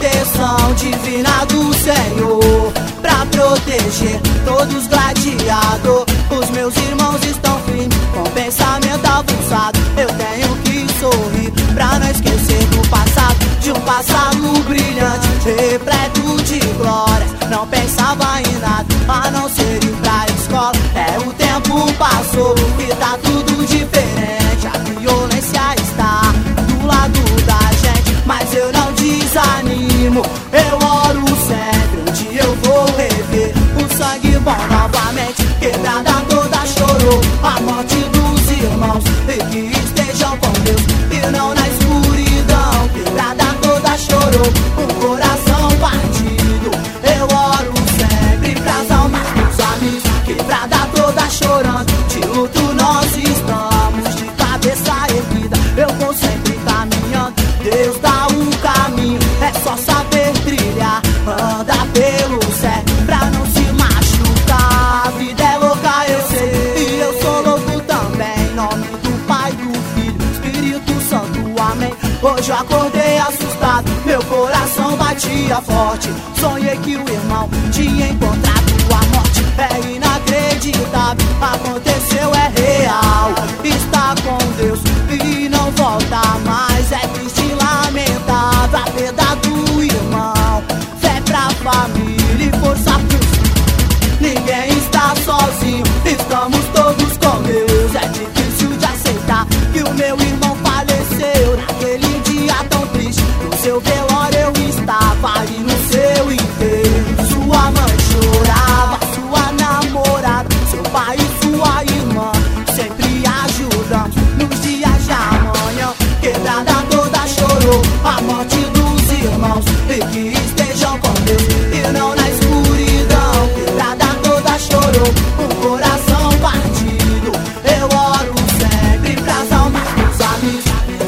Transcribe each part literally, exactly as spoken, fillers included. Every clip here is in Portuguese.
proteção divina do Senhor, pra proteger todos gladiador. Os meus irmãos estão firmes, com pensamento avançado. Eu tenho que sorrir, pra não esquecer do passado, de um passado brilhante, repleto de glórias. Não pensava em nada, a não ser ir pra escola. É, o tempo passou e tá tudo diferente. A violência está do lado da gente, mas eu não desanimo. Eu oro sempre, um dia eu vou rever o sangue bom novamente. Quebrada toda chorou a morte dos irmãos, e que estejam com Deus e não na escuridão. Quebrada toda chorou, um coração partido. Eu oro sempre pras almas dos amigos. Quebrada toda chorando, de luto nós estamos, de cabeça erguida. Eu vou sempre caminhando, Deus dá um caminho. É só saber trilhar, andar pelo céu, pra não se machucar. A vida é louca, eu sei, e eu sou louco também. Em nome do Pai, do Filho, Espírito Santo, amém. Hoje eu acordei assustado, meu coração batia forte. Sonhei que o irmão tinha encontrado a morte. É inacreditável, aconteceu, é real. Está com Deus e não volta mais. É triste e lamentável a perda do irmão. Fé pra família e força pros. Ninguém está sozinho, estamos todos com Deus. É difícil de aceitar que o meu irmão faleceu naquele dia tão triste. No seu velório eu estava e no seu enterro. Sua mãe chorava, sua namorada, seu pai e sua irmã sempre ajudando nos dias de amanhã. Quebrada toda chorou a morte dos irmãos, e que estejam com Deus e não na escuridão. Quebrada toda chorou, um coração partido. Eu oro sempre pras almas dos amigos.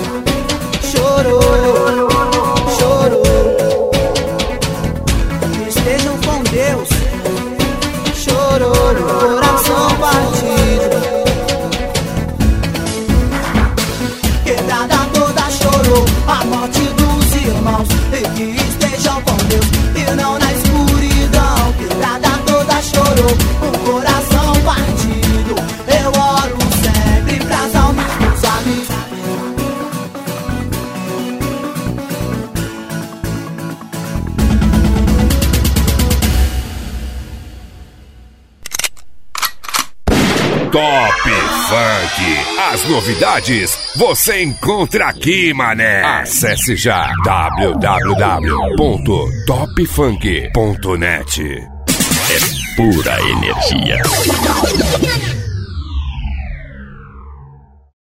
Chorou, chorou, que estejam com Deus. Chorou, coração partido. Quebrada toda chorou a morte dos irmãos, e que estejam com Deus e não na escuridão. Quebrada toda chorou, um coração partido. Eu oro sempre pras almas dos amigos. Top Funk. As novidades você encontra aqui, mané. Acesse já w w w ponto top funk ponto net. É pura energia.